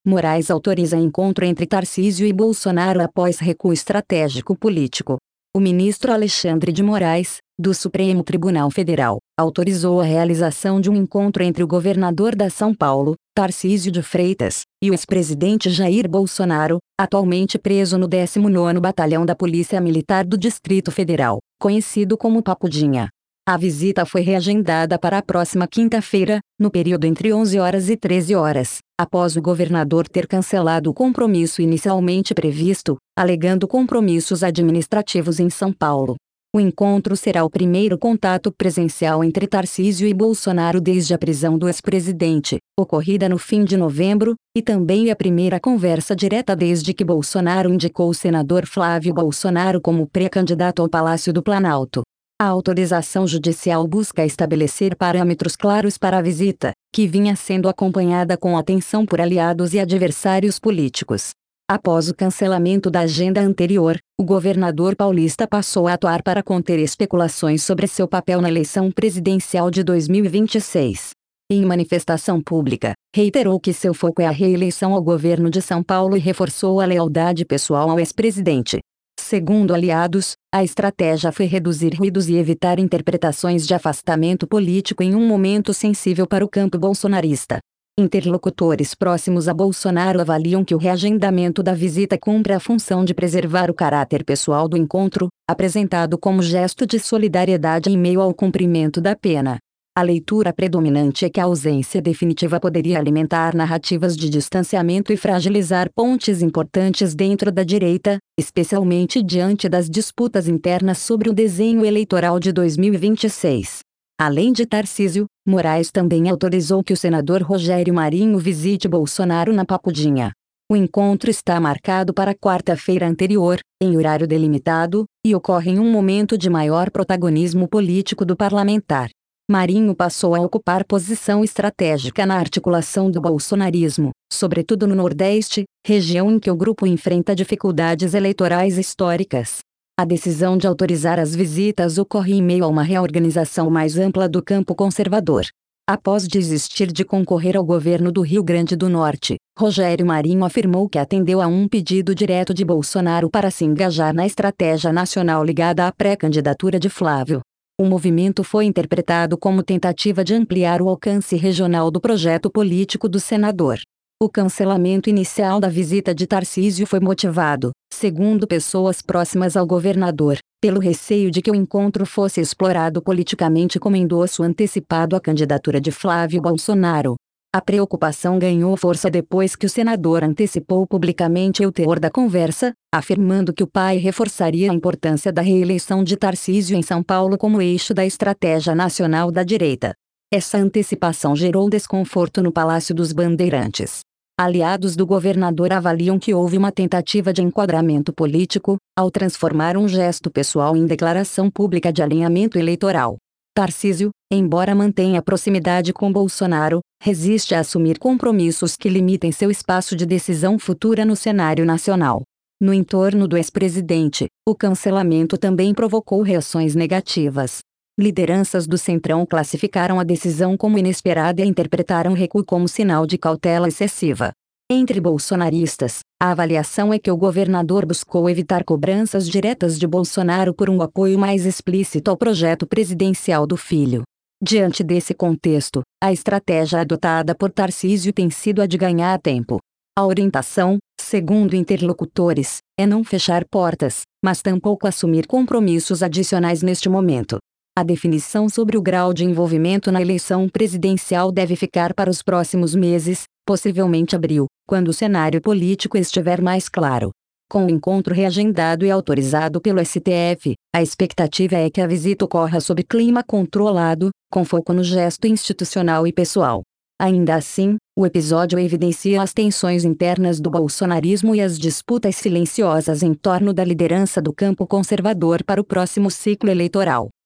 Moraes autoriza encontro entre Tarcísio e Bolsonaro após recuo estratégico político. O ministro Alexandre de Moraes, do Supremo Tribunal Federal, autorizou a realização de um encontro entre o governador da São Paulo, Tarcísio de Freitas, e o ex-presidente Jair Bolsonaro, atualmente preso no 19º Batalhão da Polícia Militar do Distrito Federal, conhecido como Papudinha. A visita foi reagendada para a próxima quinta-feira, no período entre 11 horas e 13 horas, após o governador ter cancelado o compromisso inicialmente previsto, alegando compromissos administrativos em São Paulo. O encontro será o primeiro contato presencial entre Tarcísio e Bolsonaro desde a prisão do ex-presidente, ocorrida no fim de novembro, e também a primeira conversa direta desde que Bolsonaro indicou o senador Flávio Bolsonaro como pré-candidato ao Palácio do Planalto. A autorização judicial busca estabelecer parâmetros claros para a visita, que vinha sendo acompanhada com atenção por aliados e adversários políticos. Após o cancelamento da agenda anterior, o governador paulista passou a atuar para conter especulações sobre seu papel na eleição presidencial de 2026. Em manifestação pública, reiterou que seu foco é a reeleição ao governo de São Paulo e reforçou a lealdade pessoal ao ex-presidente. Segundo aliados, a estratégia foi reduzir ruídos e evitar interpretações de afastamento político em um momento sensível para o campo bolsonarista. Interlocutores próximos a Bolsonaro avaliam que o reagendamento da visita cumpre a função de preservar o caráter pessoal do encontro, apresentado como gesto de solidariedade em meio ao cumprimento da pena. A leitura predominante é que a ausência definitiva poderia alimentar narrativas de distanciamento e fragilizar pontes importantes dentro da direita, especialmente diante das disputas internas sobre o desenho eleitoral de 2026. Além de Tarcísio, Moraes também autorizou que o senador Rogério Marinho visite Bolsonaro na Papudinha. O encontro está marcado para quarta-feira anterior, em horário delimitado, e ocorre em um momento de maior protagonismo político do parlamentar. Marinho passou a ocupar posição estratégica na articulação do bolsonarismo, sobretudo no Nordeste, região em que o grupo enfrenta dificuldades eleitorais históricas. A decisão de autorizar as visitas ocorre em meio a uma reorganização mais ampla do campo conservador. Após desistir de concorrer ao governo do Rio Grande do Norte, Rogério Marinho afirmou que atendeu a um pedido direto de Bolsonaro para se engajar na estratégia nacional ligada à pré-candidatura de Flávio. O movimento foi interpretado como tentativa de ampliar o alcance regional do projeto político do senador. O cancelamento inicial da visita de Tarcísio foi motivado, segundo pessoas próximas ao governador, pelo receio de que o encontro fosse explorado politicamente como endosso antecipado à candidatura de Flávio Bolsonaro. A preocupação ganhou força depois que o senador antecipou publicamente o teor da conversa, afirmando que o pai reforçaria a importância da reeleição de Tarcísio em São Paulo como eixo da estratégia nacional da direita. Essa antecipação gerou desconforto no Palácio dos Bandeirantes. Aliados do governador avaliam que houve uma tentativa de enquadramento político, ao transformar um gesto pessoal em declaração pública de alinhamento eleitoral. Tarcísio, embora mantenha proximidade com Bolsonaro, resiste a assumir compromissos que limitem seu espaço de decisão futura no cenário nacional. No entorno do ex-presidente, o cancelamento também provocou reações negativas. Lideranças do Centrão classificaram a decisão como inesperada e interpretaram o recuo como sinal de cautela excessiva. Entre bolsonaristas, a avaliação é que o governador buscou evitar cobranças diretas de Bolsonaro por um apoio mais explícito ao projeto presidencial do filho. Diante desse contexto, a estratégia adotada por Tarcísio tem sido a de ganhar tempo. A orientação, segundo interlocutores, é não fechar portas, mas tampouco assumir compromissos adicionais neste momento. A definição sobre o grau de envolvimento na eleição presidencial deve ficar para os próximos meses, possivelmente abril, quando o cenário político estiver mais claro. Com o encontro reagendado e autorizado pelo STF, a expectativa é que a visita ocorra sob clima controlado, com foco no gesto institucional e pessoal. Ainda assim, o episódio evidencia as tensões internas do bolsonarismo e as disputas silenciosas em torno da liderança do campo conservador para o próximo ciclo eleitoral.